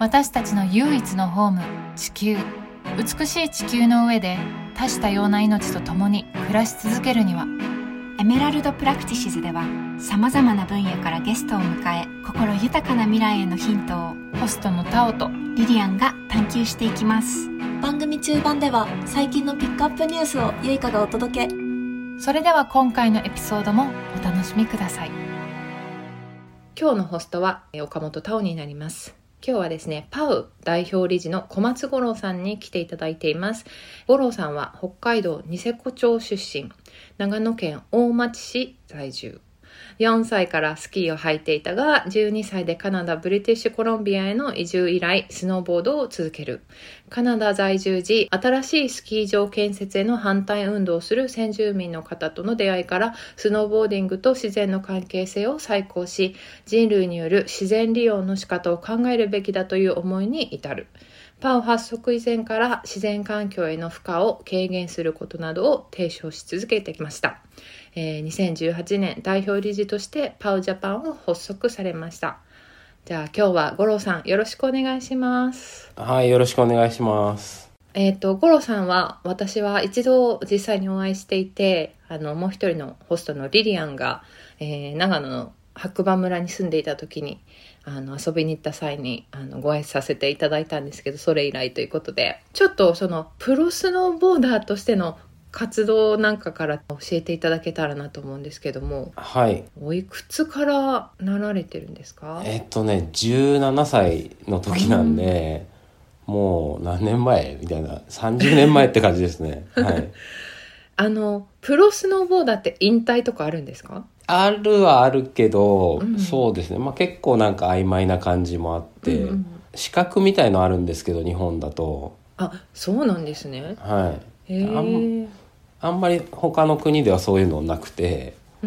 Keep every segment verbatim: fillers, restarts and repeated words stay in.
私たちの唯一のホーム、地球。美しい地球の上で多種多様な命と共に暮らし続けるには、 エメラルドプラクティシズではさまざまな分野からゲストを迎え、心豊かな未来へのヒントをホストのタオとリリアンが探求していきます。 番組中盤では最近のピックアップニュースをゆいかがお届け。 それでは今回のエピソードもお楽しみください。今日のホストは岡本タオになります。今日はですね、パウ代表理事の小松五郎さんに来ていただいています。五郎さんは北海道ニセコ町出身、長野県大町市在住。よんさいからスキーを履いていたが、じゅうにさいでカナダ・ブリティッシュコロンビアへの移住以来、スノーボードを続ける。カナダ在住時、新しいスキー場建設への反対運動をする先住民の方との出会いから、スノーボーディングと自然の関係性を再考し、人類による自然利用の仕方を考えるべきだという思いに至る。パウ発足以前から自然環境への負荷を軽減することなどを提唱し続けてきました。えー、にせんじゅうはちねん代表理事としてパウジャパンを発足されました。じゃあ今日は五郎さんよろしくお願いします。 はい、よろしくお願いします。 えっと五郎さんは私は一度実際にお会いしていて、あのもう一人のホストのリリアンが、えー、長野の白馬村に住んでいた時にあの遊びに行った際にあのご挨拶させていただいたんですけど、それ以来ということで、ちょっとそのプロスノーボーダーとしての活動なんかから教えていただけたらなと思うんですけども。 はい。 おいくつからなられてるんですか？ えっとねじゅうななさいの時なんで、うん、もう何年前みたいなさんじゅうねんまえって感じですね。はい。 あのプロスノーボーダーって引退とかあるんですか？ あるはあるけど、 うん、 そうですね、まあ、結構なんか曖昧な感じもあって、うん、資格みたいのあるんですけど日本だと。 あ、そうなんですね。 はい。 へー。 あんまり他の国ではそういうのなくて、 うん、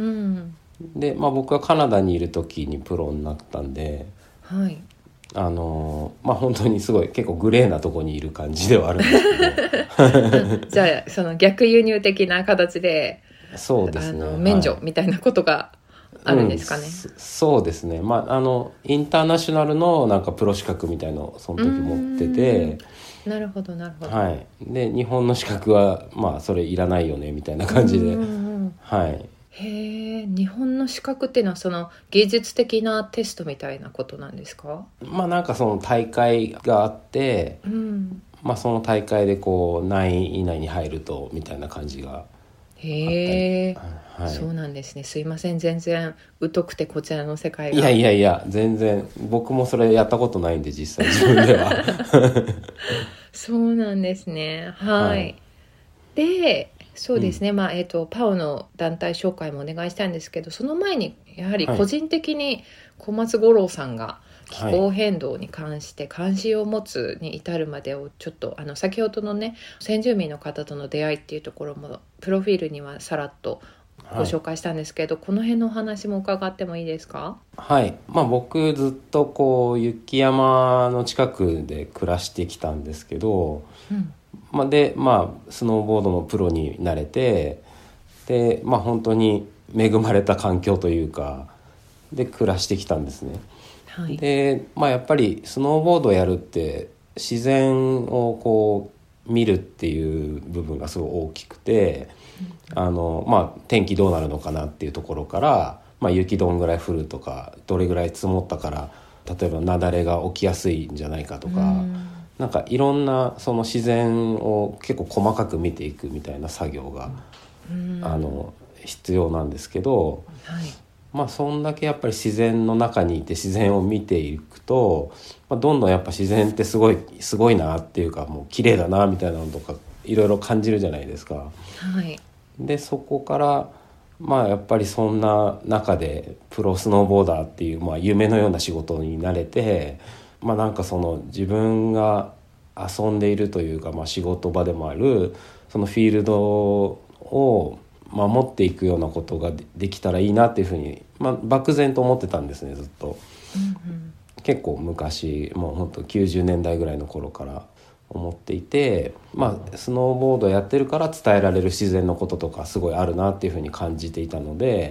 で、まあ、僕はカナダにいる時にプロになったんで、 はい、 あのまあ本当にすごい結構グレーなとこにいる感じではあるんですけどじゃあその逆輸入的な形で、 そうですね、 あの免除みたいなことがあるんですかね。 うん、そ, そうですね、まあ、あのインターナショナルのなんかプロ資格みたいのをその時持ってて、 なるほどなるほど、 はい、で日本の資格はまあそれいらないよねみたいな感じで、はい、 へえ。日本の資格っていうのはその技術的なテストみたいなことなんですか？ まあなんかその大会があって、うん、まあその大会でこう何位以内に入るとみたいな感じがあったり。 へえ、 はい、 そうなんですね。すいません、全然疎くてこちらの世界が。 いやいやいや、全然僕もそれやったことないんで実際自分ではそうなんですね。はい、はい、でそうですね、うん、まあえーと、パウの団体紹介もお願いしたいんですけど、その前にやはり個人的に小松五郎さんが気候変動に関して関心を持つに至るまでをちょっと、あの先ほどのね先住民の方との出会いっていうところもプロフィールにはさらっとご紹介したんですけど、はい、この辺のお話も伺ってもいいですか？ はい、まあ、僕ずっとこう雪山の近くで暮らしてきたんですけど、うんまあ、でまあスノーボードのプロになれて、でまあ本当に恵まれた環境というかで暮らしてきたんですね。はい、でまあやっぱりスノーボードやるって自然をこう見るっていう部分がすごい大きくて、うん、あのまあ天気どうなるのかなっていうところから、まあ、雪どんぐらい降るとかどれぐらい積もったから例えば雪崩が起きやすいんじゃないかとか、うんなんかいろんなその自然を結構細かく見ていくみたいな作業が、うん、あの必要なんですけど、はい、まあそんだけやっぱり自然の中にいて自然を見ていくと、まあ、どんどんやっぱ自然ってすごいすごいなっていうかもう綺麗だなみたいなのとかいろいろ感じるじゃないですか。はい、でそこからまあやっぱりそんな中でプロスノーボーダーっていう、まあ、夢のような仕事になれて、まあ、なんかその自分が遊んでいるというか、まあ、仕事場でもあるそのフィールドを守っていくようなことができたらいいなっていうふうに、まあ、漠然と思ってたんですねずっと、うんうん、結構昔もうほんときゅうじゅうねんだいぐらいの頃から思っていて、まあ、スノーボードやってるから伝えられる自然のこととかすごいあるなっていうふうに感じていたので、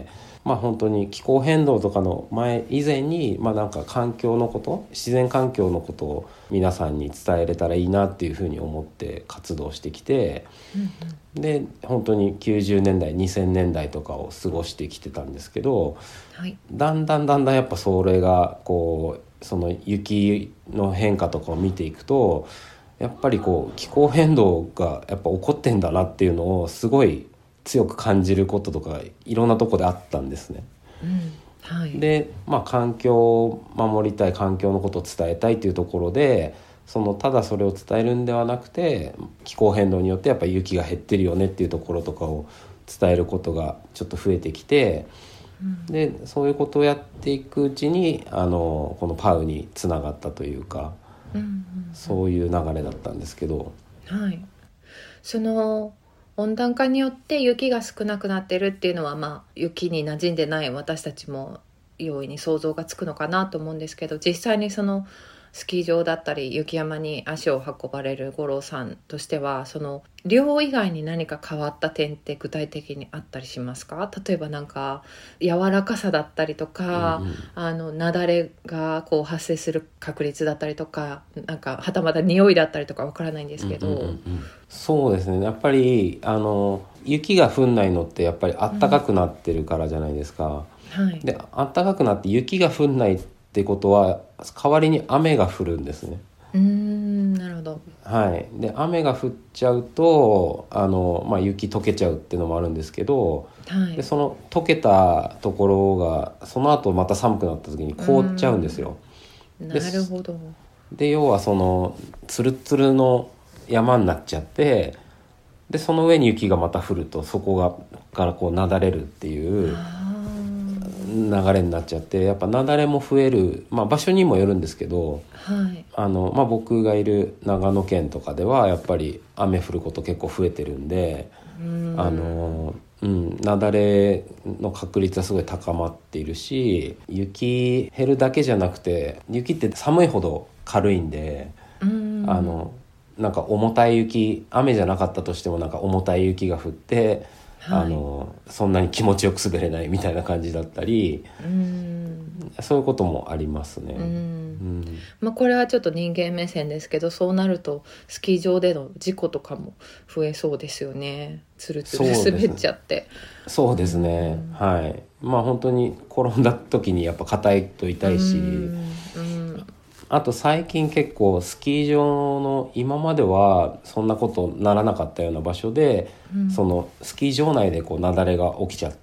まあ本当に気候変動とかの前以前に、まあなんか環境のこと、自然環境のことを皆さんに伝えれたらいいなっていうふうに思って活動してきて、うんうん、で本当にきゅうじゅうねんだいにせんねんだいとかを過ごしてきてたんですけど、はい、だんだんだんだんやっぱそれがこうその雪の変化とかを見ていくと、やっぱりこう気候変動がやっぱ起こってんだなっていうのをすごい強く感じることとかいろんなとこであったんですね。うんはい、で、まあ、環境を守りたい、環境のことを伝えたいというところで、そのただそれを伝えるんではなくて、気候変動によってやっぱり雪が減ってるよねっていうところとかを伝えることがちょっと増えてきて、うん、でそういうことをやっていくうちにあのこのパウにつながったというか、うんうんうん、そういう流れだったんですけど、 はい、その温暖化によって雪が少なくなってるっていうのは、まあ、雪に馴染んでない私たちも容易に想像がつくのかなと思うんですけど、実際にそのスキー場だったり雪山に足を運ばれる五郎さんとしては、その量以外に何か変わった点って具体的にあったりしますか？例えばなんか柔らかさだったりとか、うんうん、あの雪崩がこう発生する確率だったりとか、なんかはたまた匂いだったりとかわからないんですけど、うんうんうんうん、 そうですね、やっぱりあの雪が降んないのってやっぱりあったかくなってるからじゃないですか、うんはい、であったかくなって雪が降んないってことは代わりに雨が降るんですね。 うーんなるほど、 はい、で雨が降っちゃうとあの、まあ、雪溶けちゃうっていうのもあるんですけど、はい、でその溶けたところがその後また寒くなった時に凍っちゃうんですよ。 なるほど。 で要はそのツルツルの山になっちゃって、でその上に雪がまた降るとそこがからこうなだれるっていう流れになっちゃって、やっぱ雪崩も増える、まあ、場所にもよるんですけど、はいあのまあ、僕がいる長野県とかではやっぱり雨降ること結構増えてるんで、うんあのうん、雪崩の確率はすごい高まっているし、雪減るだけじゃなくて雪って寒いほど軽いんで、うんあのなんか重たい雪、雨じゃなかったとしてもなんか重たい雪が降ってはい、あのそんなに気持ちよく滑れないみたいな感じだったり、うんそういうこともありますね。うん、 うんまあ、これはちょっと人間目線ですけど、そうなるとスキー場での事故とかも増えそうですよね。つるつる滑っちゃってそうですね、うん、はいまあ本当に転んだ時にやっぱ硬いと痛いし、うんうんあと最近結構スキー場の今まではそんなことならなかったような場所で、うん、そのスキー場内でこう雪崩が起きちゃって、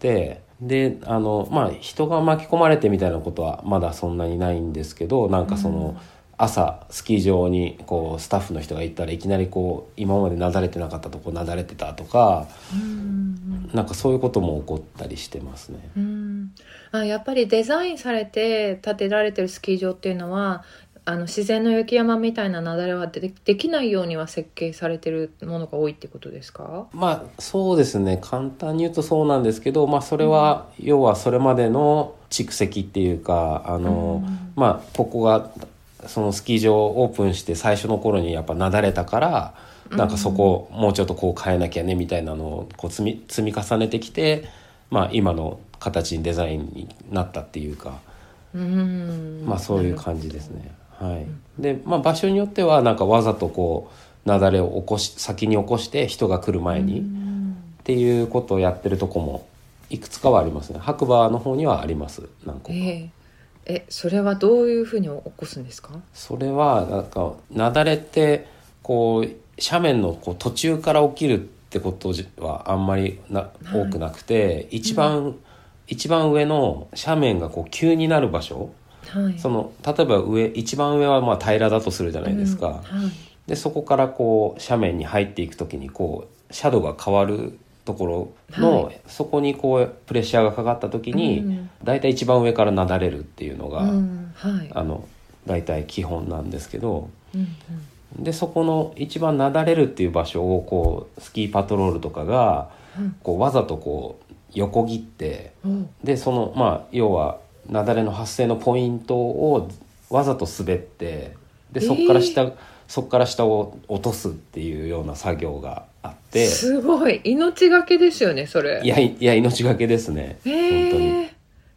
であのまあ人が巻き込まれてみたいなことはまだそんなにないんですけど、なんかその朝スキー場にこうスタッフの人が行ったらいきなりこう今まで雪崩れてなかったとこ雪崩れてたとか、うん、なんかそういうことも起こったりしてますね。 うんあやっぱりデザインされて建てられてるスキー場っていうのはあの自然の雪山みたいな雪崩は で, できないようには設計されてるものが多いってことですか？ まあそうですね、簡単に言うとそうなんですけど、まあ、それは、うん、要はそれまでの蓄積っていうかあの、うん、まあここがそのスキー場オープンして最初の頃にやっぱ雪崩たからなんかそこをもうちょっとこう変えなきゃねみたいなのをこう積み、積み重ねてきて、まあ、今の形にデザインになったっていうか、うんまあそういう感じですね。はいでまあ、場所によってはなんかわざとこう雪崩を起こし先に起こして人が来る前にっていうことをやってるとこもいくつかはありますね。白馬の方にはあります何個か。えー、 えそれはどういうふうに起こすんですか？ それはなんか雪崩ってこう斜面のこう途中から起きるってことはあんまりな、はい、多くなくて一番、うん、一番上の斜面がこう急になる場所、はい、その例えば上一番上はまあ平らだとするじゃないですか、うんはい、でそこからこう斜面に入っていくときにこう斜度が変わるところの、はい、そこにこうプレッシャーがかかったときに、うん、だいたい一番上からなだれるっていうのが、うんはい、あのだいたい基本なんですけど、うんうん、でそこの一番なだれるっていう場所をこうスキーパトロールとかが、うん、こうわざとこう横切って、うん、でそのまあ要は雪崩の発生のポイントをわざと滑ってでそこから下、えー、そこから下を落とすっていうような作業があってすごい命がけですよねそれ。 いやいや命がけですね、えー、本当に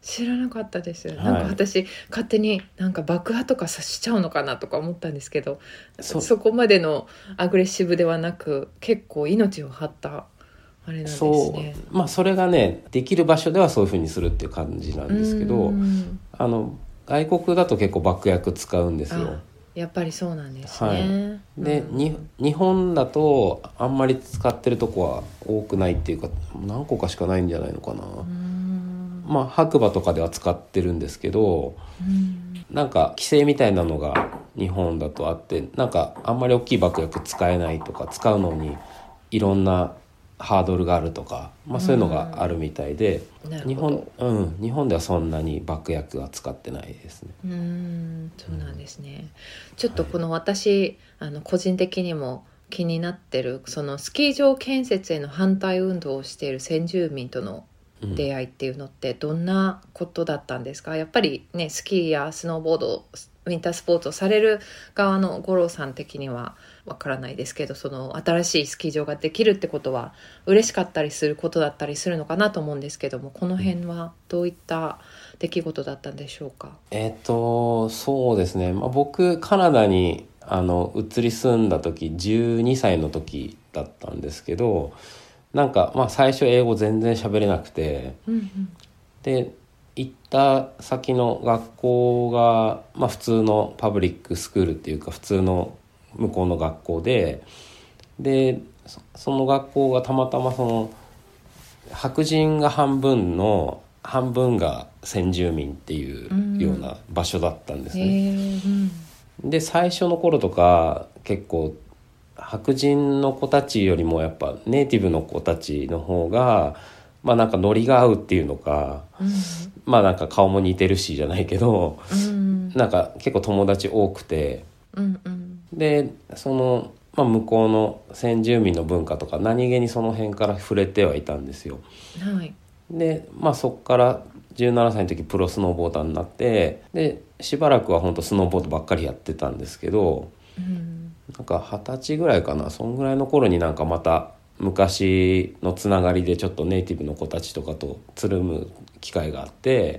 知らなかったです、 はい、 なんか私勝手になんか爆破とかさしちゃうのかなとか思ったんですけど、 そ, そこまでのアグレッシブではなく結構命を張ったあれなんですね。 そう、まあ、それがねできる場所ではそういう風にするっていう感じなんですけど、あの外国だと結構爆薬使うんですよ。 やっぱりそうなんですね、 はい、で、うん、に日本だとあんまり使ってるとこは多くないっていうか何個かしかないんじゃないのかな。うんまあ白馬とかでは使ってるんですけど、うんなんか規制みたいなのが日本だとあって、なんかあんまり大きい爆薬使えないとか使うのにいろんなハードルがあるとか、まあ、そういうのがあるみたいで、日本、うん、日本ではそんなに爆薬は使ってないですね。 うーんそうなんですね、うん、ちょっとこの私、はい、あの個人的にも気になってるそのスキー場建設への反対運動をしている先住民との出会いっていうのってどんなことだったんですか？うん、やっぱりねスキーやスノーボードウィンタースポーツをされる側の五郎さん的にはわからないですけど、その新しいスキー場ができるってことは嬉しかったりすることだったりするのかなと思うんですけども、この辺はどういった出来事だったんでしょうか？ えっとそうですね、まあ、僕カナダにあの移り住んだ時じゅうにさいの時だったんですけど、なんかまあ最初英語全然喋れなくて、うんうん、で行った先の学校が、まあ、普通のパブリックスクールっていうか普通の向こうの学校で、でその学校がたまたまその白人が半分の半分が先住民っていうような場所だったんですね。うん、で最初の頃とか結構白人の子たちよりもやっぱネイティブの子たちの方がまあなんかノリが合うっていうのか、うん、まあなんか顔も似てるしじゃないけど、うん、なんか結構友達多くて、うんうん、でその、まあ、向こうの先住民の文化とか何気にその辺から触れてはいたんですよ。はい、でまあそっからじゅうななさいの時プロスノーボーダーになって、でしばらくは本当スノーボードばっかりやってたんですけど、うん、なんか二十歳ぐらいかな、そんぐらいの頃になんかまた昔のつながりでちょっとネイティブの子たちとかとつるむ機会があって、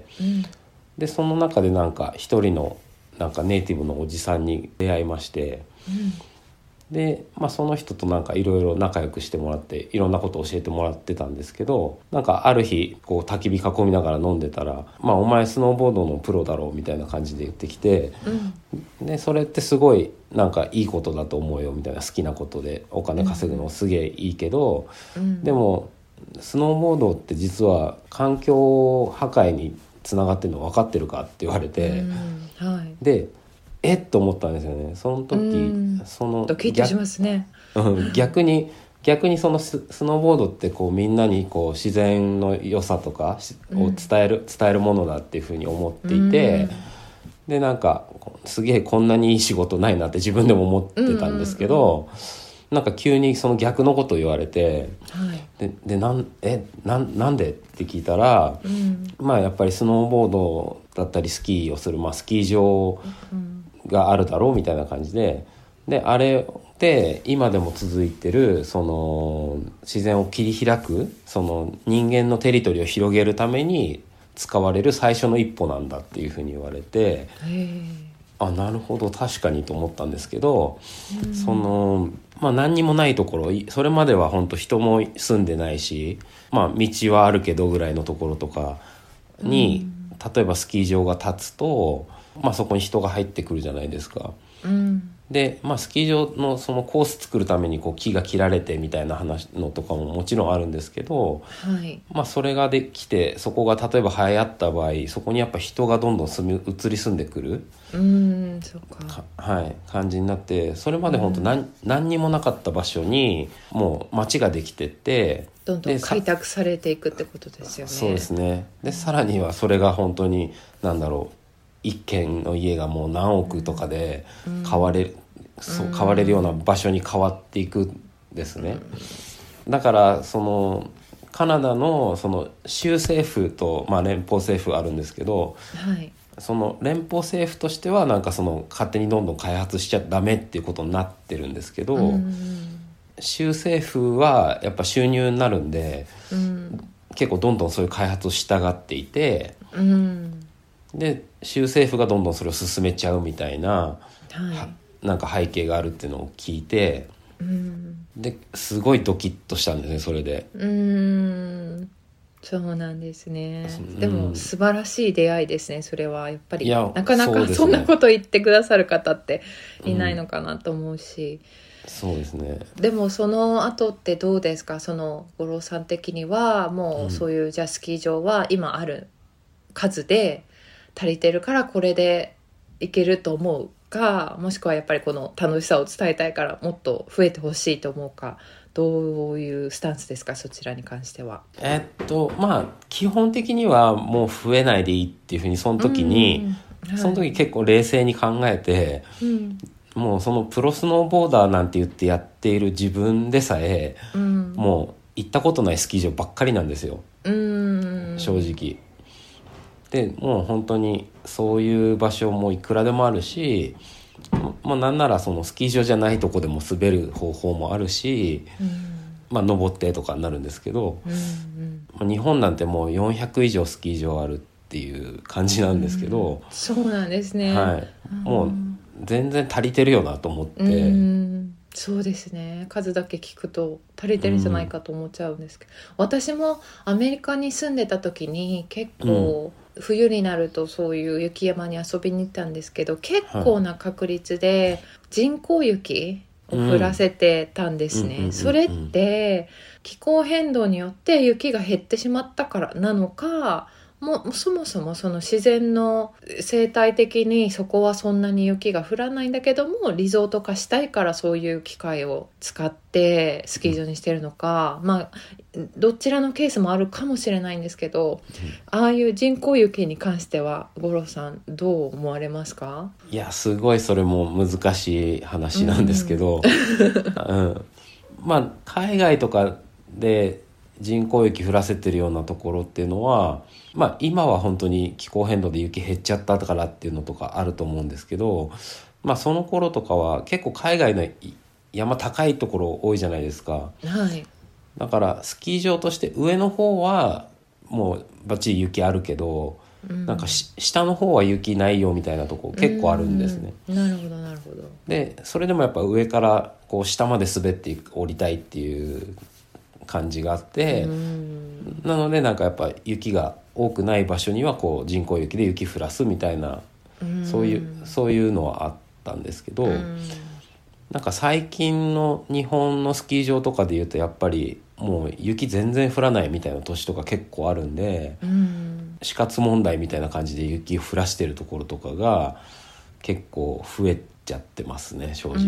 うん、でその中でなんか一人のなんかネイティブのおじさんに出会いまして、うん、で、まあ、その人となんかいろいろ仲良くしてもらっていろんなことを教えてもらってたんですけど、なんかある日こう焚き火囲みながら飲んでたら、まあ、お前スノーボードのプロだろうみたいな感じで言ってきて、うん、でそれってすごいなんかいいことだと思うよみたいな、好きなことでお金稼ぐのすげえいいけど、うん、でもスノーボードって実は環境破壊につながってるの分かってるかって言われて、うんはい、でえっと思ったんですよね。その時、うん、そのドキッとしますね。 逆に逆にそのス、スノーボードってこうみんなにこう自然の良さとかを伝える、うん、伝えるものだっていうふうに思っていて、うん、でなんかすげえこんなにいい仕事ないなって自分でも思ってたんですけど、うんうんうん、なんか急にその逆のことを言われて、はい、で, でなんえな ん, なんでって聞いたら、うん、まあやっぱりスノーボードだったりスキーをする、まあ、スキー場があるだろうみたいな感じで、であれで今でも続いてるその自然を切り開くその人間のテリトリーを広げるために使われる最初の一歩なんだっていうふうに言われて、あなるほど確かにと思ったんですけど、うん、そのまあ何にもないところ、それまでは本当人も住んでないし、まあ道はあるけどぐらいのところとかに、うん、例えばスキー場が建つと、まあそこに人が入ってくるじゃないですか。うんで、まあ、スキー場のそのコース作るためにこう木が切られてみたいな話のとかももちろんあるんですけど、はいまあ、それができてそこが例えば流行った場合、そこにやっぱ人がどんどん住み移り住んでくるうーんそうかはい、感じになって、それまで本当 何, 何にもなかった場所にもう街ができてってどんどん開拓されていくってことですよね。 そうですね。でさらにはそれが本当に何だろう、一軒の家がもう何億とかで買われる、うん、そう買われるような場所に変わっていくんですね、うん、だからそのカナダのその州政府と、まあ、連邦政府あるんですけど、はい、その連邦政府としてはなんかその勝手にどんどん開発しちゃダメっていうことになってるんですけど、うん、州政府はやっぱ収入になるんで、うん結構どんどんそういう開発を従っていて、 うん、 で州政府がどんどんそれを進めちゃうみたいな、 はい、 なんか背景があるっていうのを聞いて、 うん、 ですごいドキッとしたんですね、それで。 うーん、そうなんですね。でも素晴らしい出会いですね、それは。やっぱりなかなかそんなこと言ってくださる方っていないのかなと思うし、 うん、そうですね。 でもその後ってどうですか、その五郎さん的にはもうそういう、じゃあスキー場は今ある数で足りてるからこれでいけると思うか、もしくはやっぱりこの楽しさを伝えたいからもっと増えてほしいと思うか、どういうスタンスですか、そちらに関しては。 えっとまあ基本的にはもう増えないでいいっていうふうにその時に、はい、その時結構冷静に考えて、うん、もうそのプロスノーボーダーなんて言ってやっている自分でさえ、うん、もう行ったことないスキー場ばっかりなんですよ、うん、正直で、もう本当にそういう場所もいくらでもあるし、まあ、なんならそのスキー場じゃないとこでも滑る方法もあるし、うん、まあ登ってとかになるんですけど、うんうんまあ、日本なんてもうよんひゃく以上スキー場あるっていう感じなんですけど、うん、 そうなんですね、 はい、もう全然足りてるよなと思って、うん、 そうですね、数だけ聞くと足りてるんじゃないかと思っちゃうんですけど、うん、私もアメリカに住んでた時に結構、うん冬になるとそういう雪山に遊びに行ったんですけど、結構な確率で人工雪を降らせてたんですね、うん、それって気候変動によって雪が減ってしまったからなのか、もうそもそもその自然の生態的にそこはそんなに雪が降らないんだけども、リゾート化したいからそういう機械を使ってスキー場にしてるのか、うん、まあどちらのケースもあるかもしれないんですけど、うん、ああいう人工雪に関しては五郎さんどう思われますか？ いやすごいそれも難しい話なんですけど、うんうん、まあ海外とかで人工雪降らせてるようなところっていうのは、まあ今は本当に気候変動で雪減っちゃったからっていうのとかあると思うんですけど、まあその頃とかは結構海外の山高いところ多いじゃないですか、 はい、 だからスキー場として上の方はもうバッチリ雪あるけど、うん、なんか下の方は雪ないよみたいなとこ結構あるんですね、 うん、なるほどなるほど。 でそれでもやっぱ上からこう下まで滑って降りたいっていう感じがあって、うん、なのでなんかやっぱ雪が多くない場所にはこう人工雪で雪降らすみたいな、うん、そういうそういうのはあったんですけど、うん、なんか最近の日本のスキー場とかでいうとやっぱりもう雪全然降らないみたいな年とか結構あるんで、うん、死活問題みたいな感じで雪を降らしてるところとかが結構増えちゃってますね、正直。うん、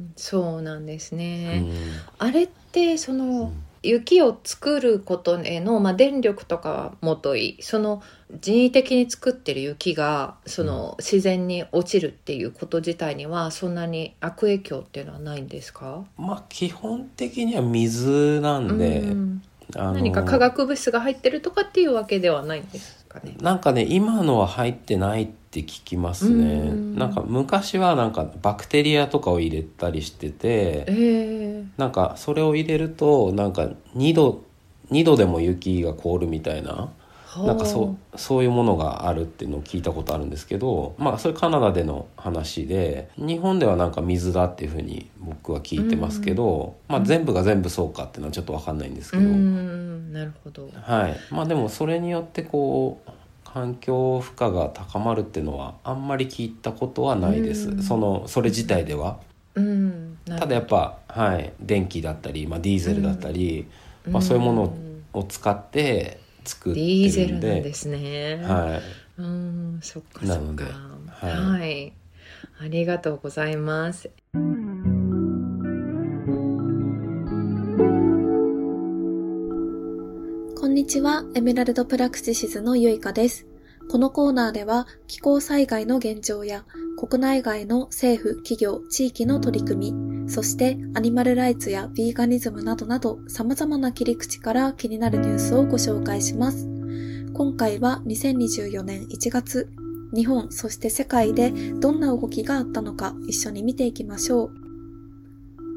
そうなんですね、うん、あれってその、うん、雪を作ることへの、まあ、電力とかはもとい、その人為的に作ってる雪がその自然に落ちるっていうこと自体にはそんなに悪影響っていうのはないんですか？ まあ基本的には水なんで、うん、 あの何か化学物質が入ってるとかっていうわけではないんですかね？ なんかね今のは入ってないって聞きますね、うん、なんか昔はなんかバクテリアとかを入れたりしてて、えー、なんかそれを入れるとなんかにど、にどでも雪が凍るみたいな、なんかそう、そういうものがあるっていうのを聞いたことあるんですけど、まあそれカナダでの話で、日本ではなんか水だっていうふうに僕は聞いてますけど、まあ全部が全部そうかっていうのはちょっと分かんないんですけど、 うん、なるほど、 はい、まあでもそれによってこう環境負荷が高まるっていうのはあんまり聞いたことはないです、うん、そのそれ自体では、うん、ただやっぱ、はい、電気だったり、まあ、ディーゼルだったり、うんまあ、そういうものを使って作ってるんで、ディーゼルなんですね、はい、うん、そっかそっか、なので、はい、はい、ありがとうございます。 こんにちは、エメラルドプラクティシズのゆいかです。このコーナーでは気候災害の現状や国内外の政府、企業、地域の取り組み、そしてアニマルライツやヴィーガニズムなどなど様々な切り口から気になるニュースをご紹介します。今回はにせんにじゅうよねんいちがつ、日本そして世界でどんな動きがあったのか一緒に見ていきましょう。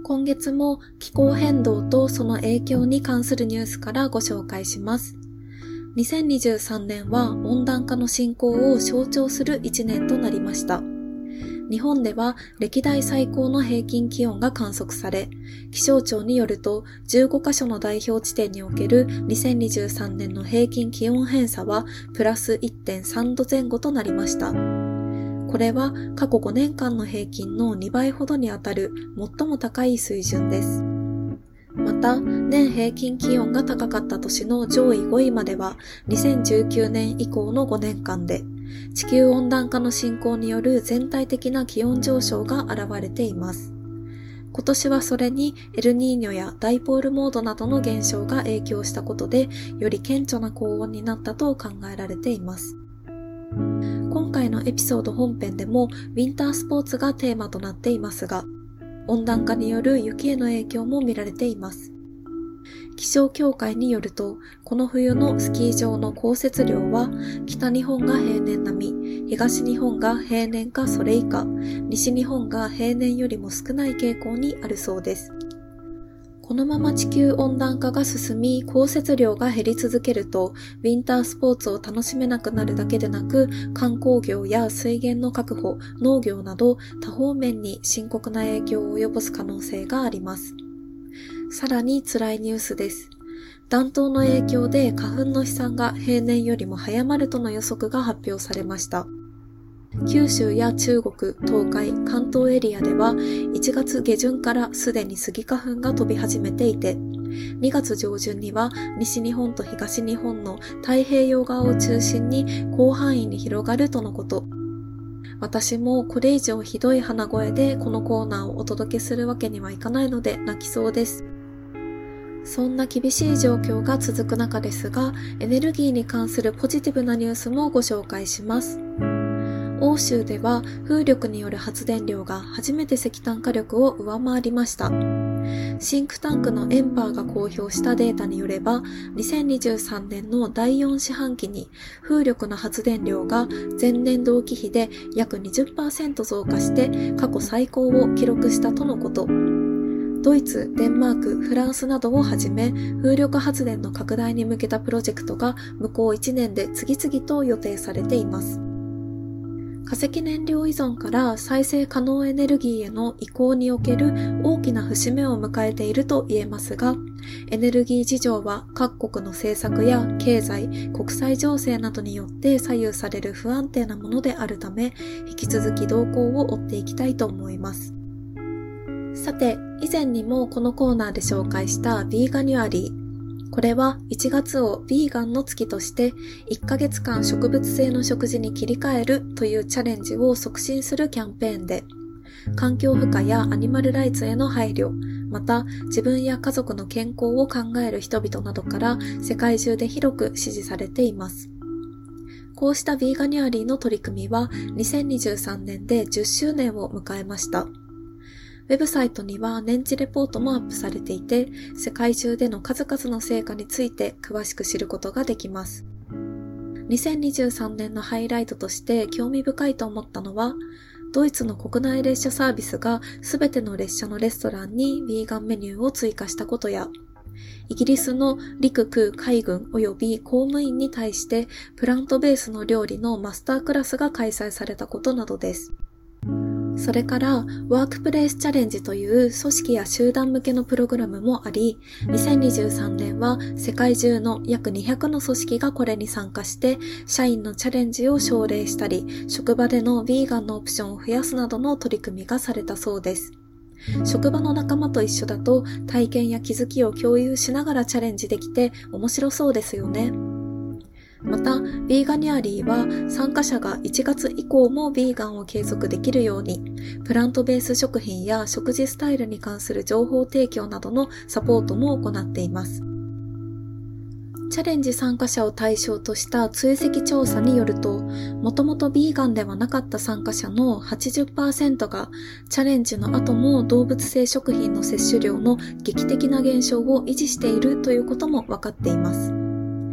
今月も気候変動とその影響に関するニュースからご紹介します。にせんにじゅうさんねんは温暖化の進行を象徴するいちねんとなりました。日本では歴代最高の平均気温が観測され、気象庁によるとじゅうごカ所の代表地点におけるにせんにじゅうさんねんの平均気温偏差はプラス いってんさんどぜん後となりました。これは過去ごねんかんの平均のにばいほどにあたる最も高い水準です。また、年平均気温が高かった年の上位ごいまではにせんじゅうきゅうねん以降のごねんかんで、地球温暖化の進行による全体的な気温上昇が現れています。今年はそれにエルニーニョやダイポールモードなどの現象が影響したことで、より顕著な高温になったと考えられています。今回のエピソード本編でもウィンタースポーツがテーマとなっていますが、温暖化による雪への影響も見られています。気象協会によると、この冬のスキー場の降雪量は、北日本が平年並み、東日本が平年かそれ以下、西日本が平年よりも少ない傾向にあるそうです。このまま地球温暖化が進み、降雪量が減り続けると、ウィンタースポーツを楽しめなくなるだけでなく、観光業や水源の確保、農業など多方面に深刻な影響を及ぼす可能性があります。さらに辛いニュースです。暖冬の影響で花粉の飛散が平年よりも早まるとの予測が発表されました。九州や中国、東海、関東エリアではいちがつげじゅんからすでにスギ花粉が飛び始めていて、にがつ上旬には西日本と東日本の太平洋側を中心に広範囲に広がるとのこと。私もこれ以上ひどい鼻声でこのコーナーをお届けするわけにはいかないので泣きそうです。そんな厳しい状況が続く中ですが、エネルギーに関するポジティブなニュースもご紹介します。欧州では風力による発電量が初めて石炭火力を上回りました。シンクタンクのエンパーが公表したデータによれば、にせんにじゅうさんねんのだいよん四半期に風力の発電量が前年同期比で約 にじゅっパーセント 増加して過去最高を記録したとのこと。ドイツ、デンマーク、フランスなどをはじめ、風力発電の拡大に向けたプロジェクトが向こういちねんで次々と予定されています。化石燃料依存から再生可能エネルギーへの移行における大きな節目を迎えていると言えますが、エネルギー事情は各国の政策や経済、国際情勢などによって左右される不安定なものであるため、引き続き動向を追っていきたいと思います。さて、以前にもこのコーナーで紹介したビーガニュアリー。これはいちがつをビーガンの月としていっかげつかん植物性の食事に切り替えるというチャレンジを促進するキャンペーンで、環境負荷やアニマルライツへの配慮、また自分や家族の健康を考える人々などから世界中で広く支持されています。こうしたビーガニュアリーの取り組みはにせんにじゅうさんねんでじゅっしゅうねんを迎えました。ウェブサイトには年次レポートもアップされていて、世界中での数々の成果について詳しく知ることができます。にせんにじゅうさんねんのハイライトとして興味深いと思ったのは、ドイツの国内列車サービスがすべての列車のレストランにヴィーガンメニューを追加したことや、イギリスの陸空海軍及び公務員に対してプラントベースの料理のマスタークラスが開催されたことなどです。それから、ワークプレイスチャレンジという組織や集団向けのプログラムもあり、にせんにじゅうさんねんは世界中の約にひゃくの組織がこれに参加して、社員のチャレンジを奨励したり、職場でのヴィーガンのオプションを増やすなどの取り組みがされたそうです。職場の仲間と一緒だと体験や気づきを共有しながらチャレンジできて面白そうですよね。また、ヴィーガニュアリーは参加者がいちがつ以降もヴィーガンを継続できるように、プラントベース食品や食事スタイルに関する情報提供などのサポートも行っています。チャレンジ参加者を対象とした追跡調査によると、もともとヴィーガンではなかった参加者の はちじゅっパーセント がチャレンジの後も動物性食品の摂取量の劇的な減少を維持しているということも分かっています。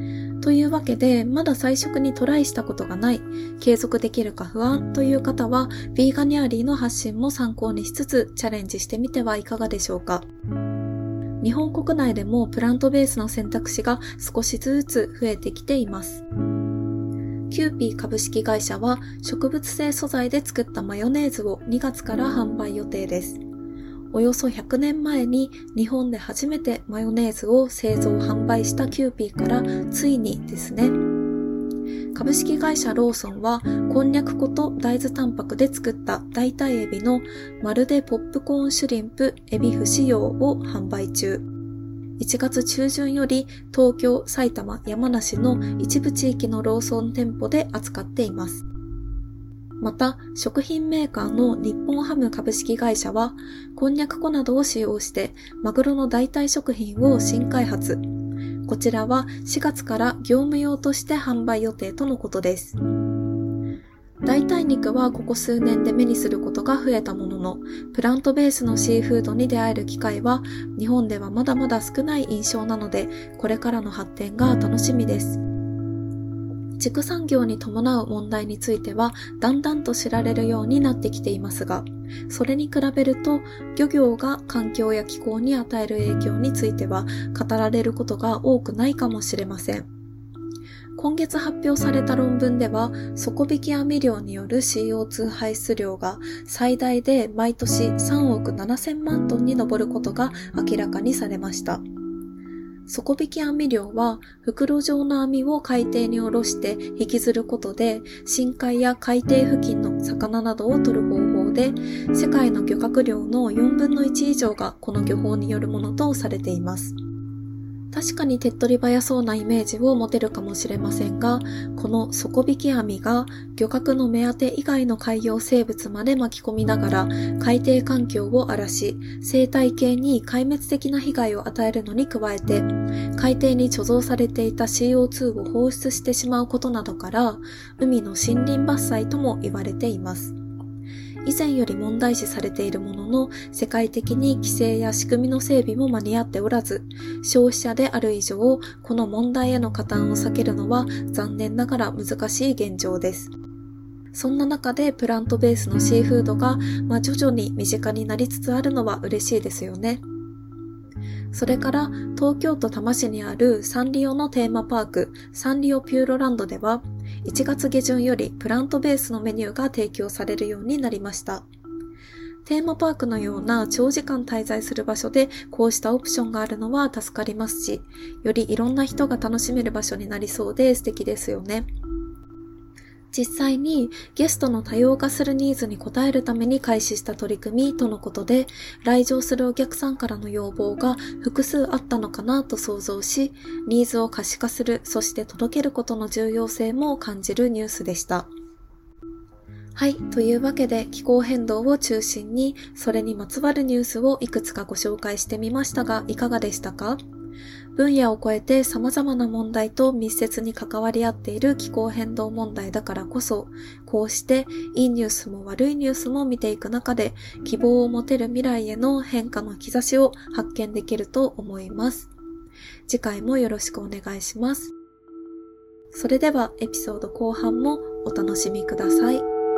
というわけで、まだ最初にトライしたことがない、継続できるか不安という方は、ヴィーガニャーリーの発信も参考にしつつチャレンジしてみてはいかがでしょうか。日本国内でもプラントベースの選択肢が少しずつ増えてきています。キューピー株式会社は植物性素材で作ったマヨネーズをにがつから販売予定です。およそひゃくねんまえに日本で初めてマヨネーズを製造販売したキューピーからついにですね。株式会社ローソンはこんにゃく粉と大豆タンパクで作った代替エビのまるでポップコーンシュリンプエビ不使用を販売中。いちがつ中旬より東京、埼玉、山梨の一部地域のローソン店舗で扱っています。また、食品メーカーの日本ハム株式会社は、こんにゃく粉などを使用して、マグロの代替食品を新開発。こちらはしがつから業務用として販売予定とのことです。代替肉はここ数年で目にすることが増えたものの、プラントベースのシーフードに出会える機会は日本ではまだまだ少ない印象なので、これからの発展が楽しみです。畜産業に伴う問題についてはだんだんと知られるようになってきていますが、それに比べると漁業が環境や気候に与える影響については語られることが多くないかもしれません。今月発表された論文では、底引き網漁による シーオーツー 排出量が最大で毎年さんおくななせんまんトンに上ることが明らかにされました。底引き網漁は袋状の網を海底に下ろして引きずることで深海や海底付近の魚などを取る方法で、世界の漁獲量のよんぶんのいち以上がこの漁法によるものとされています。確かに手っ取り早そうなイメージを持てるかもしれませんが、この底引き網が漁獲の目当て以外の海洋生物まで巻き込みながら海底環境を荒らし、生態系に壊滅的な被害を与えるのに加えて、海底に貯蔵されていた シーオーツー を放出してしまうことなどから、海の森林伐採とも言われています。以前より問題視されているものの、世界的に規制や仕組みの整備も間に合っておらず、消費者である以上、この問題への加担を避けるのは残念ながら難しい現状です。そんな中でプラントベースのシーフードが、まあ、徐々に身近になりつつあるのは嬉しいですよね。それから東京都多摩市にあるサンリオのテーマパーク、サンリオピューロランドでは、いちがつげじゅんよりプラントベースのメニューが提供されるようになりました。テーマパークのような長時間滞在する場所でこうしたオプションがあるのは助かりますし、よりいろんな人が楽しめる場所になりそうで素敵ですよね。実際にゲストの多様化するニーズに応えるために開始した取り組みとのことで、来場するお客さんからの要望が複数あったのかなと想像し、ニーズを可視化する、そして届けることの重要性も感じるニュースでした。はい、というわけで気候変動を中心にそれにまつわるニュースをいくつかご紹介してみましたが、いかがでしたか？分野を超えて様々な問題と密接に関わり合っている気候変動問題だからこそ、こうしていいニュースも悪いニュースも見ていく中で、希望を持てる未来への変化の兆しを発見できると思います。次回もよろしくお願いします。それではエピソード後半もお楽しみください。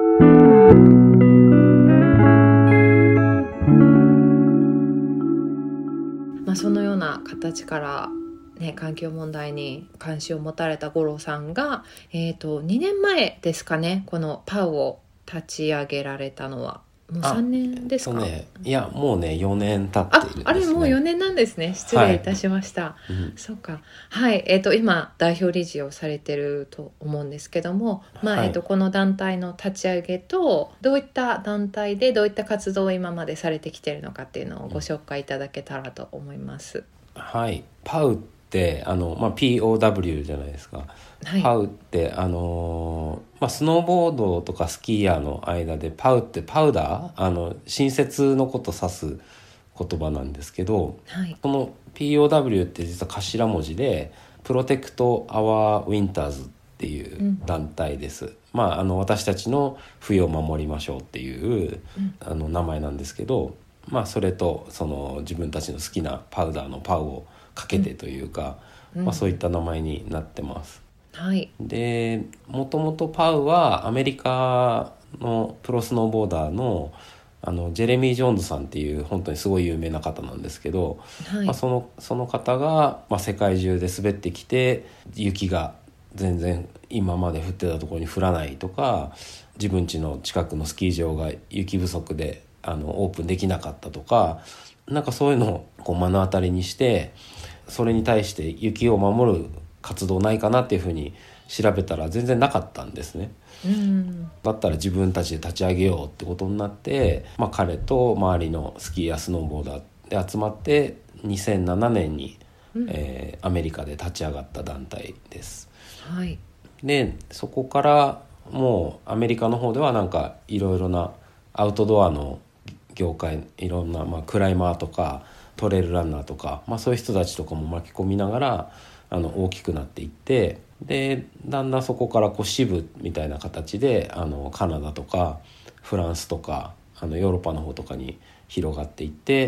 まあ、そのような形から、ね、環境問題に関心を持たれた五郎さんが、えーと、にねんまえですかね、このパウを立ち上げられたのは。もうさんねんですか？ ね、いやもうねよねん経っているんですね。 あ、あれもうよねんなんですね。失礼いたしました。はいうん、そうか。はい。えっ、ー、と今代表理事をされてると思うんですけども、まあ、はい、えっ、ー、とこの団体の立ち上げとどういった団体でどういった活動を今までされてきているのかっていうのをご紹介いただけたらと思います。 はい。パウってあのまあ ピーオーダブリュー じゃないですか。はい、パウってあのーまあ、スノーボードとかスキーヤーの間でパウってパウダーあの新雪のこと指す言葉なんですけど、はい、この ピーオーダブリュー って実は頭文字でプロテクトアワーウィンターズっていう団体です、うんまあ、あの私たちの冬を守りましょうっていう、うん、あの名前なんですけど、まあ、それとその自分たちの好きなパウダーのパウをかけてというか、 まあ、そういった名前になってます。 はい、 でもともとパウはアメリカのプロスノーボーダーのあのジェレミー・ジョーンズさんっていう本当にすごい有名な方なんですけど、 はい、 まあ、その、その方が、まあ、世界中で滑ってきて雪が全然今まで降ってたところに降らないとか、自分家の近くのスキー場が雪不足であのオープンできなかったとか、なんかそういうのをこう目の当たりにして、それに対して雪を守る活動ないかなっていうふうに調べたら全然なかったんですね。 うん、 だったら自分たちで立ち上げようってことになって、まあ、彼と周りのスキーやスノーボーダーで集まってにせんななねんに、うんえー、アメリカで立ち上がった団体です。 はい、 でそこからもうアメリカの方ではなんかいろいろなアウトドアの業界、いろんな、まあ、クライマーとかトレイルランナーとか、まあ、そういう人たちとかも巻き込みながらあの大きくなっていって、でだんだんそこからこう支部みたいな形であのカナダとかフランスとかあのヨーロッパの方とかに広がっていって、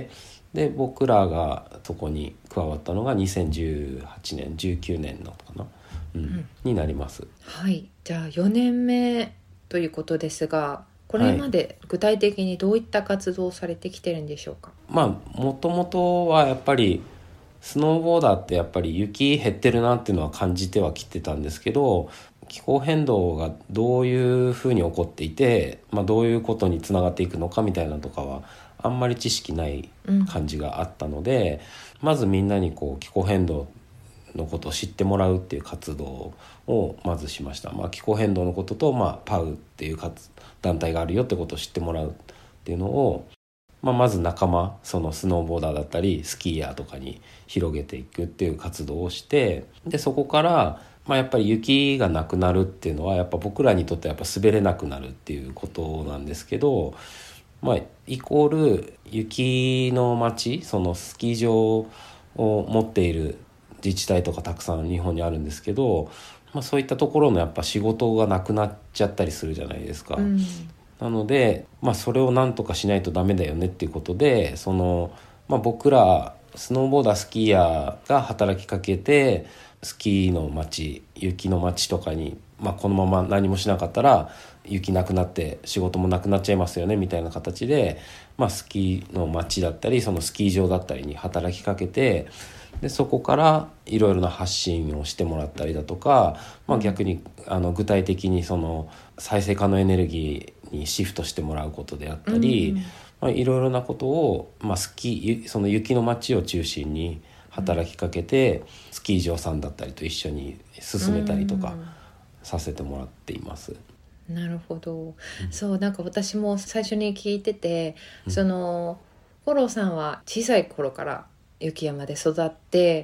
で僕らがそこに加わったのがにせんじゅうはちねんじゅうきゅうねんのかな、うんうん、になります。 はい、じゃあよねんめということですが、これまで具体的にどういった活動をされてきてるんでしょうか。 はい、まあもともとはやっぱりスノーボーダーってやっぱり雪減ってるなっていうのは感じてはきてたんですけど、気候変動がどういうふうに起こっていて、まあ、どういうことにつながっていくのかみたいなとかはあんまり知識ない感じがあったので、うん、まずみんなにこう気候変動のことを知ってもらうっていう活動をまずしました。まあ、気候変動のことと、まあ、パウっていう団体があるよってことを知ってもらうっていうのを、まあ、まず仲間、そのスノーボーダーだったりスキーヤーとかに広げていくっていう活動をして、でそこから、まあ、やっぱり雪がなくなるっていうのはやっぱ僕らにとってはやっぱ滑れなくなるっていうことなんですけど、まあ、イコール雪の街、そのスキー場を持っている自治体とかたくさん日本にあるんですけど、まあ、そういったところのやっぱ仕事がなくなっちゃったりするじゃないですか。うん、なので、まあ、それをなんとかしないとダメだよねっていうことで、その、まあ、僕らスノーボーダースキーヤーが働きかけてスキーの街、雪の街とかに、まあ、このまま何もしなかったら雪なくなって仕事もなくなっちゃいますよねみたいな形で、まあ、スキーの街だったりそのスキー場だったりに働きかけて、でそこからいろいろな発信をしてもらったりだとか、まあ、逆にあの具体的にその再生可能エネルギーにシフトしてもらうことであったり、うんまあ、いろいろなことを、まあ、スキーその雪の街を中心に働きかけて、うん、スキー場さんだったりと一緒に進めたりとかさせてもらっています。 うん、なるほど、うん、そうなんか私も最初に聞いてて、うん、そのフォローさんは小さい頃から雪山で育って、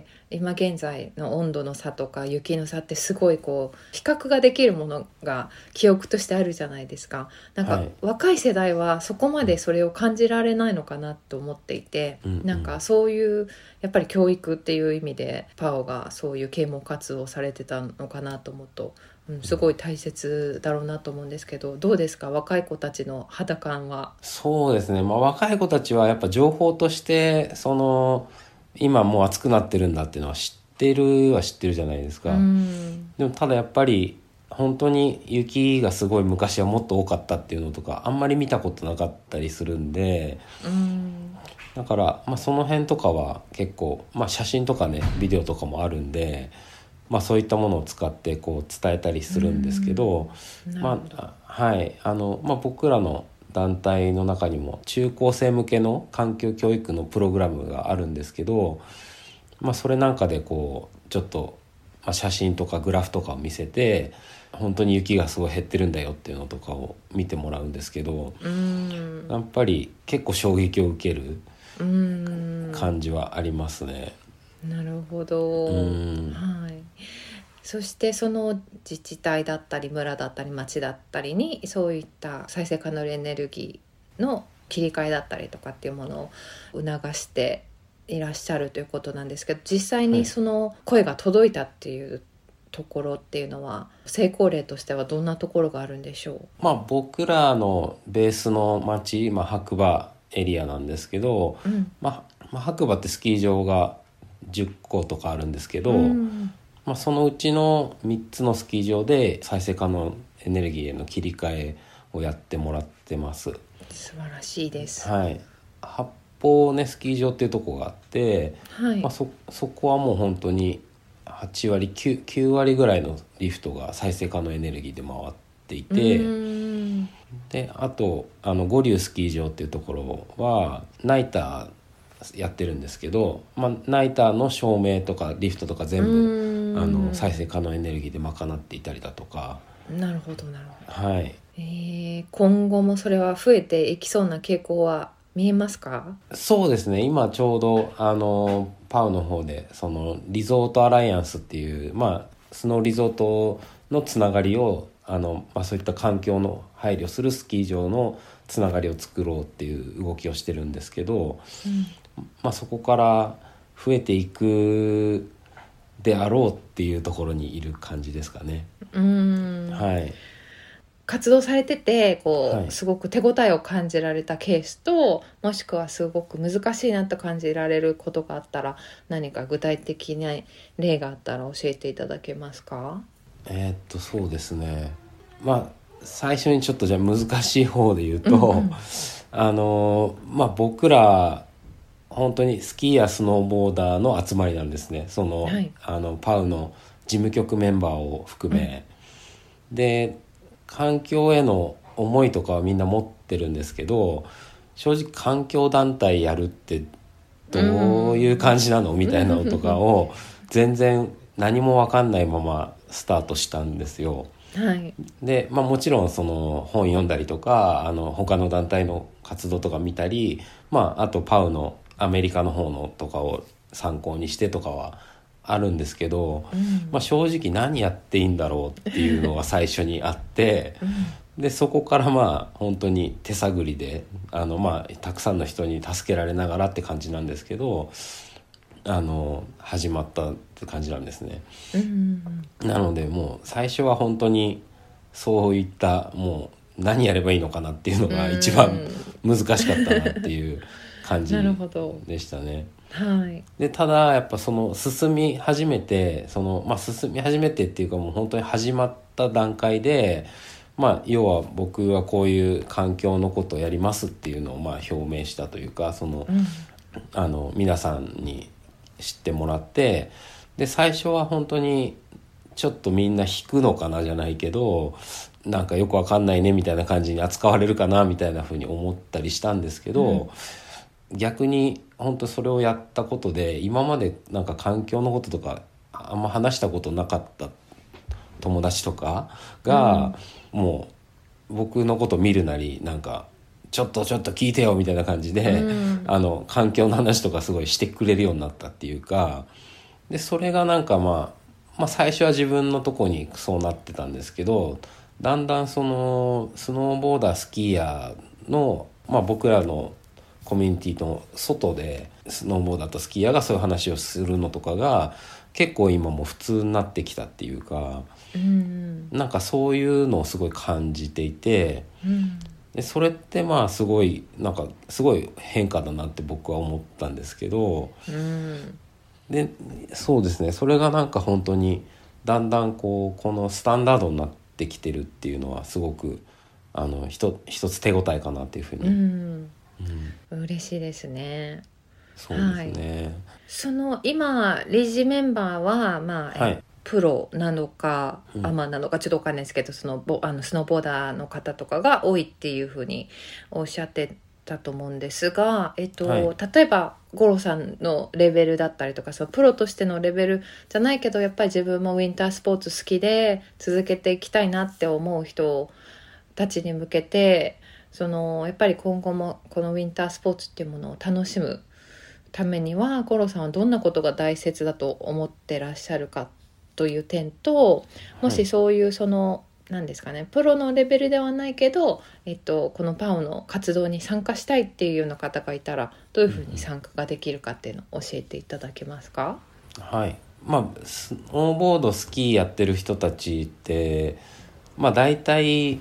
今現在の温度の差とか雪の差ってすごいこう比較ができるものが記憶としてあるじゃないですか。なんか若い世代はそこまでそれを感じられないのかなと思っていて、うん、なんかそういうやっぱり教育っていう意味でパオがそういう啓蒙活動をされてたのかなと思うと、うん、すごい大切だろうなと思うんですけど、どうですか若い子たちの肌感は。 そうですね、まあ、若い子たちはやっぱ情報としてその今もう暑くなってるんだっていうのは知ってるは知ってるじゃないですか。うん、でもただやっぱり本当に雪がすごい昔はもっと多かったっていうのとかあんまり見たことなかったりするんで、うん、だから、まあ、その辺とかは結構、まあ、写真とかねビデオとかもあるんで、まあ、そういったものを使ってこう伝えたりするんですけど、うんまあはいあのまあ、僕らの団体の中にも中高生向けの環境教育のプログラムがあるんですけど、まあ、それなんかでこうちょっと、まあ、写真とかグラフとかを見せて本当に雪がすごい減ってるんだよっていうのとかを見てもらうんですけど、うんやっぱり結構衝撃を受ける感じはありますね。 なるほど、うんはい、そしてその自治体だったり村だったり町だったりにそういった再生可能エネルギーの切り替えだったりとかっていうものを促していらっしゃるということなんですけど、実際にその声が届いたっていうところっていうのは成功例としてはどんなところがあるんでしょう。 まあ、僕らのベースの町、まあ、白馬エリアなんですけど、うんまあまあ、白馬ってスキー場がじゅっことかあるんですけど、 うんまあ、そのうちのみっつのスキー場で再生可能エネルギーへの切り替えをやってもらってます。 素晴らしいです。 はい、八方ねスキー場っていうとこがあって、 はいまあ、そ, そこはもう本当にはちわり 9, きゅうわりぐらいのリフトが再生可能エネルギーで回っていて、 うんであとあの五竜スキー場っていうところはナイターやってるんですけど、まあ、ナイターの照明とかリフトとか全部あの再生可能エネルギーで賄っていたりだとか。 なるほどなるほど、 はいえー、今後もそれは増えていきそうな傾向は見えますか？ そうですね、今ちょうどあのパウの方でそのリゾートアライアンスっていう、まあ、スノーリゾートのつながりをあの、まあ、そういった環境の配慮するスキー場のつながりを作ろうっていう動きをしてるんですけど、 うんまあ、そこから増えていくであろうっていうところにいる感じですかね。 うーんはい活動されててこう、 はいすごく手応えを感じられたケースと、もしくはすごく難しいなと感じられることがあったら、何か具体的な例があったら教えていただけますか？ えーっとそうですね、まあ最初にちょっとじゃあ難しい方で言うと、 うんうんあのまあ僕ら本当にスキーやスノーボーダーの集まりなんですね。その、 はいあのパウの事務局メンバーを含め、うん、で環境への思いとかはみんな持ってるんですけど、正直環境団体やるってどういう感じなのみたいなのとかを全然何も分かんないままスタートしたんですよ。 はいで、まあ、もちろんその本読んだりとかあの他の団体の活動とか見たり、まあ、あとパウのアメリカの方のとかを参考にしてとかはあるんですけど、 うんまあ、正直何やっていいんだろうっていうのが最初にあってでそこからまあ本当に手探りであの、まあ、たくさんの人に助けられながらって感じなんですけど、あの始まったって感じなんですね。 うんなのでもう最初は本当にそういったもう何やればいいのかなっていうのが一番難しかったなっていう感じなるほどでしたね。 はいでただやっぱその進み始めてその、まあ、進み始めてっていうかもう本当に始まった段階で、まあ、要は僕はこういう環境のことをやりますっていうのをまあ表明したというかその、 うんあの皆さんに知ってもらってで最初は本当にちょっとみんな引くのかなじゃないけどなんかよくわかんないねみたいな感じに扱われるかなみたいな風に思ったりしたんですけど、うん、逆に本当それをやったことで今までなんか環境のこととかあんま話したことなかった友達とかが、うん、もう僕のこと見るなりなんかちょっとちょっと聞いてよみたいな感じで、うん、あの環境の話とかすごいしてくれるようになったっていうかでそれがなんか、まあ、まあ最初は自分のとこにそうなってたんですけどだんだんそのスノーボーダースキーヤーの、まあ、僕らのコミュニティの外でスノーボーダーとスキーヤーがそういう話をするのとかが結構今も普通になってきたっていうか、うん、なんかそういうのをすごい感じていて、うんでそれってまあすごいなんかすごい変化だなって僕は思ったんですけど、うん、でそうですねそれがなんか本当にだんだんこうこのスタンダードになってきてるっていうのはすごくあの一つ手応えかなっていうふうに、うんうん、嬉しいですね。 そうですね、はい、 その今理事メンバーはまあ、はいプロなのかアマなのかちょっと分かんないですけど、そのボあのスノーボーダーの方とかが多いっていうふうにおっしゃってたと思うんですが、えっとはい、例えば五郎さんのレベルだったりとかそのプロとしてのレベルじゃないけどやっぱり自分もウィンタースポーツ好きで続けていきたいなって思う人たちに向けてそのやっぱり今後もこのウィンタースポーツっていうものを楽しむためには五郎さんはどんなことが大切だと思ってらっしゃるかという点と、もしそういうその何ですかねプロのレベルではないけど、えっと、このパウの活動に参加したいっていうような方がいたらどういうふうに参加ができるかっていうのを教えていただけますか？ はいまあスノーボードスキーやってる人たちってまあ大体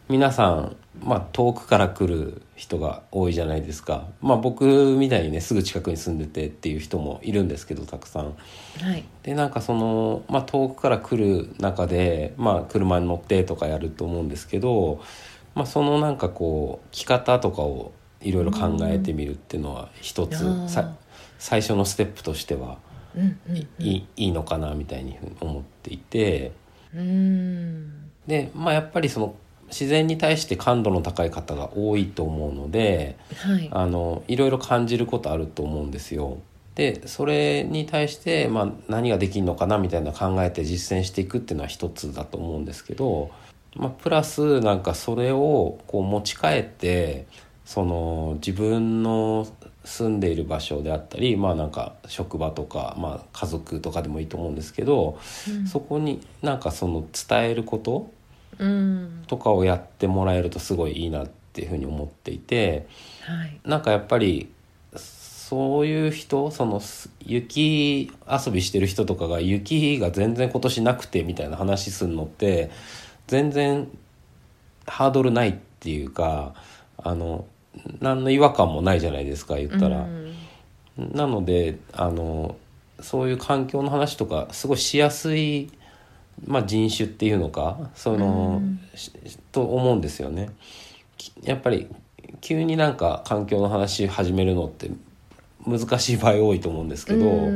皆さん、まあ、遠くから来る人が多いじゃないですか。まあ、僕みたいにねすぐ近くに住んでてっていう人もいるんですけどたくさん。 はい、 でなんかその、まあ、遠くから来る中で、まあ、車に乗ってとかやると思うんですけど、まあ、そのなんかこう着方とかをいろいろ考えてみるっていうのは一つさ最初のステップとしては、うんうんうん、い, い, いいのかなみたいに思っていて、 うーんで、まあ、やっぱりその自然に対して感度の高い方が多いと思うので、 はい、 あのいろいろ感じることあると思うんですよ。でそれに対して、まあ、何ができるのかなみたいな考えて実践していくっていうのは一つだと思うんですけど、まあ、プラスなんかそれをこう持ち帰ってその自分の住んでいる場所であったり、まあ、なんか職場とか、まあ、家族とかでもいいと思うんですけど、うん、そこになんかその伝えることとかをやってもらえるとすごいいいなっていうふうに思っていて、はい、なんかやっぱりそういう人、その雪遊びしてる人とかが雪が全然今年なくてみたいな話するのって全然ハードルないっていうか、あの何の違和感もないじゃないですか言ったら、うん、なのであのそういう環境の話とかすごいしやすい、まあ、人種っていうのかその、うん、と思うんですよね。やっぱり急になんか環境の話始めるのって難しい場合多いと思うんですけど、うん、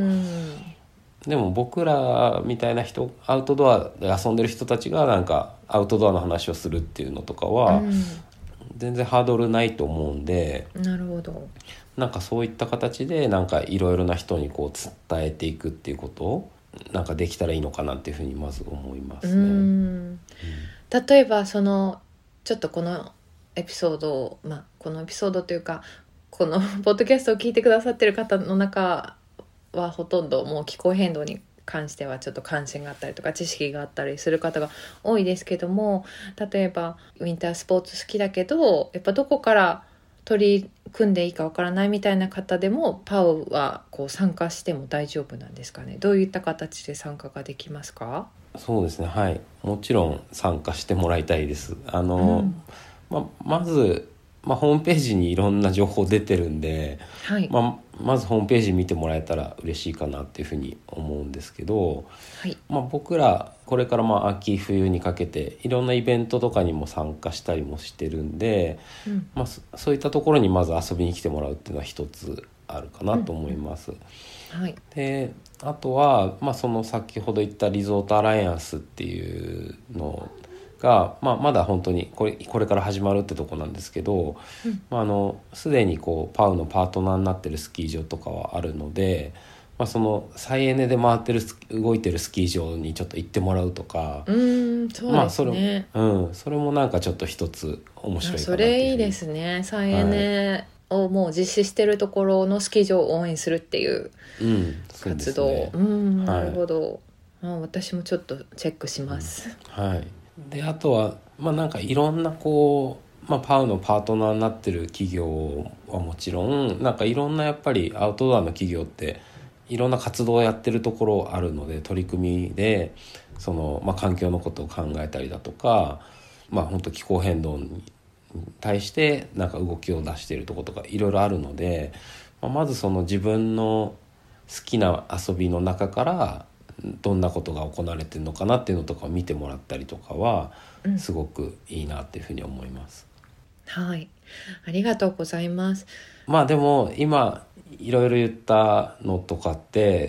でも僕らみたいな人アウトドアで遊んでる人たちがなんかアウトドアの話をするっていうのとかは、うん、全然ハードルないと思うんで、 なるほど。 なんかそういった形でなんかいろいろな人にこう伝えていくっていうことをなんかできたらいいのかなっていうふうにまず思いますね。うん、うん、 例えばそのちょっとこのエピソードを、まあ、このエピソードというかこのポッドキャストを聞いてくださってる方の中はほとんどもう気候変動に関してはちょっと関心があったりとか知識があったりする方が多いですけども、例えばウィンタースポーツ好きだけどやっぱどこから取り組んでいいかわからないみたいな方でもパウはこう参加しても大丈夫なんですかね。どういった形で参加ができますか？ そうですね、はい、もちろん参加してもらいたいです。あの、うんま、まずまあ、ホームページにいろんな情報出てるんで、はいまあ、まずホームページ見てもらえたら嬉しいかなっていうふうに思うんですけど、はいまあ、僕らこれからまあ秋冬にかけていろんなイベントとかにも参加したりもしてるんで、うんまあ、そ, そういったところにまず遊びに来てもらうっていうのは一つあるかなと思います。うんはい、であとは、まあ、その先ほど言ったリゾートアライアンスっていうのが、まあ、まだ本当にこれ、これから始まるってとこなんですけど、うんまあ、あのすでにこうパウのパートナーになってるスキー場とかはあるので、まあ、その再エネで回ってる動いてるスキー場にちょっと行ってもらうとか、 うーんそうですね、まあそれ、 うん、それもなんかちょっと一つ面白いかなっていう。 それいいですね。再エネをもう実施してるところのスキー場を応援するっていう活動、うん、そうですね、うんなるほど、はい、あ私もちょっとチェックします、 うん、はい。であとは、まあ、なんかいろんなこう、まあ、パウのパートナーになってる企業はもちろんなんかいろんなやっぱりアウトドアの企業っていろんな活動をやってるところあるので取り組みでその、まあ、環境のことを考えたりだとか、まあ、本当気候変動に対してなんか動きを出しているところとかいろいろあるので、まあ、まずその自分の好きな遊びの中からどんなことが行われてるのかなっていうのとかを見てもらったりとかはすごくいいなっていうふうに思います、 うん、はい、ありがとうございます。 まあでも今いろいろ言ったのとかって、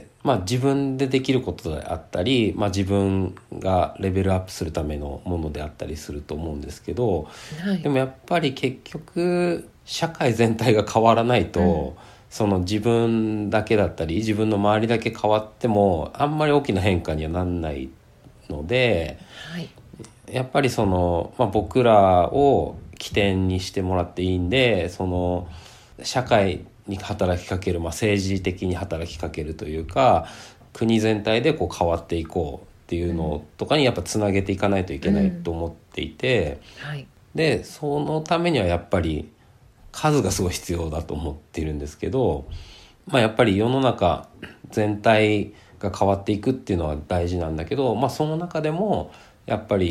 まあ、自分でできることであったり、まあ、自分がレベルアップするためのものであったりすると思うんですけど、はい、でもやっぱり結局社会全体が変わらないと、うんその自分だけだったり自分の周りだけ変わってもあんまり大きな変化にはならないので、はい、やっぱりその、まあ、僕らを起点にしてもらっていいんでその社会に働きかける、まあ、政治的に働きかけるというか国全体でこう変わっていこうっていうのとかにやっぱつなげていかないといけないと思っていて、うんはい、でそのためにはやっぱり数がすごい必要だと思っているんですけど、まあ、やっぱり世の中全体が変わっていくっていうのは大事なんだけど、まあ、その中でもやっぱり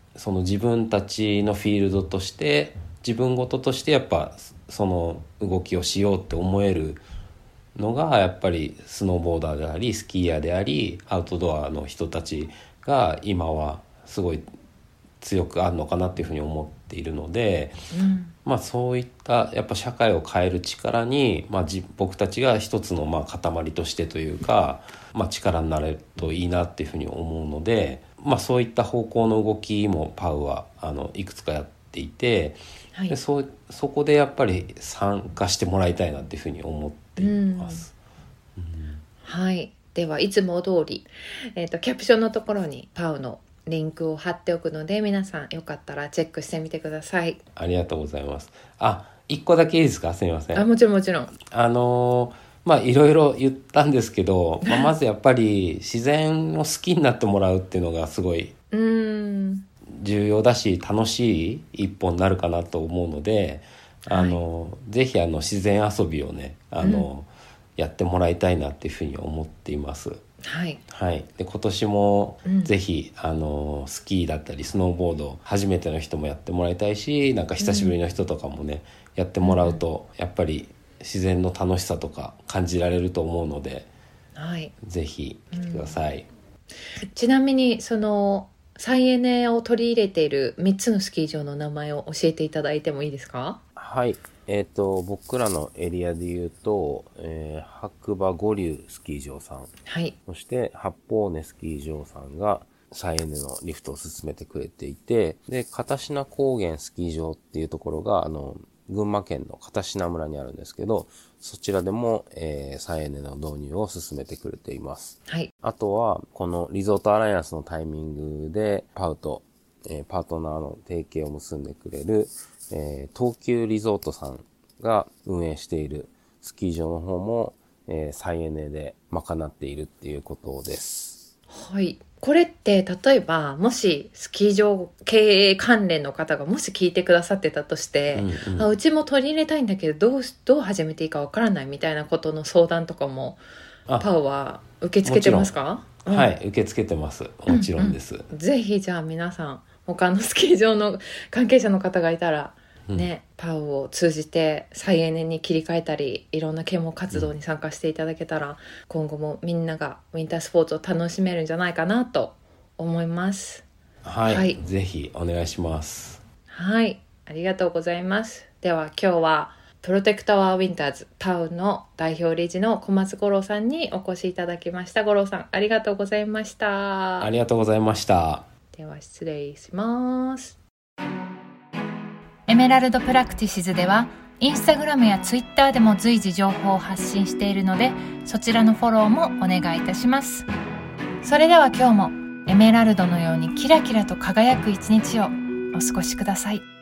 その自分たちのフィールドとして自分ごととしてやっぱその動きをしようって思えるのがやっぱりスノーボーダーでありスキーヤーでありアウトドアの人たちが今はすごい強くあるのかなっていうふうに思っているので、うん、まあそういったやっぱ社会を変える力に、まあ、僕たちが一つのまあ塊としてというか、まあ、力になれるといいなっていうふうに思うので、まあ、そういった方向の動きもパウはあのいくつかやっていて、はい、で そ, そこでやっぱり参加してもらいたいなっていうふうに思っています、 うんうん、はいではいつも通り、えーと、キャプションのところにパウのリンクを貼っておくので皆さんよかったらチェックしてみてください。 ありがとうございます。あ、一個だけいいですか？すみません。 あ、もちろんもちろん。 あのー、まあいろいろ言ったんですけど、まあ、まずやっぱり自然を好きになってもらうっていうのがすごい重要だし楽しい一歩になるかなと思うので、あのーはい、ぜひあの自然遊びをね、あのーうん、やってもらいたいなっていうふうに思っています。 はいはい、で今年もぜひ、うん、あのスキーだったりスノーボード初めての人もやってもらいたいし、なんか久しぶりの人とかもね、うん、やってもらうとやっぱり自然の楽しさとか感じられると思うので、はい、ぜひ来てください、 うん、ちなみにその再エネを取り入れているみっつのスキー場の名前を教えていただいてもいいですか？ はい、えーと、僕らのエリアで言うと、えー、白馬五竜スキー場さん、はい、そして八方根スキー場さんが再エネのリフトを進めてくれていて、で片品高原スキー場っていうところがあの群馬県の片品村にあるんですけど、そちらでも、えー、再エネの導入を進めてくれています、はい、あとはこのリゾートアライアンスのタイミングでパウと、えー、パートナーの提携を結んでくれるえー、東急リゾートさんが運営しているスキー場の方も、えー、再エネで賄っているっていうことです。 はい。これって例えばもしスキー場経営関連の方がもし聞いてくださってたとして、うんうん、あうちも取り入れたいんだけどどうどう始めていいかわからないみたいなことの相談とかもパウは受け付けてますか？ うん、はい、受け付けてます。もちろんです、うんうん、ぜひじゃあ皆さん他のスキー場の関係者の方がいたらね、うん、パウを通じて再エネに切り替えたりいろんな啓蒙活動に参加していただけたら、うん、今後もみんながウィンタースポーツを楽しめるんじゃないかなと思います。 はい、はい、ぜひお願いします。 はい、ありがとうございます。では今日はプロテクトアワーウィンターズパウの代表理事の小松五郎さんにお越しいただきました。五郎さんありがとうございました。 ありがとうございました。 では失礼します。 エメラルドプラクティシズではインスタグラムやツイッターでも随時情報を発信しているのでそちらのフォローもお願いいたします。それでは今日もエメラルドのようにキラキラと輝く一日をお過ごしください。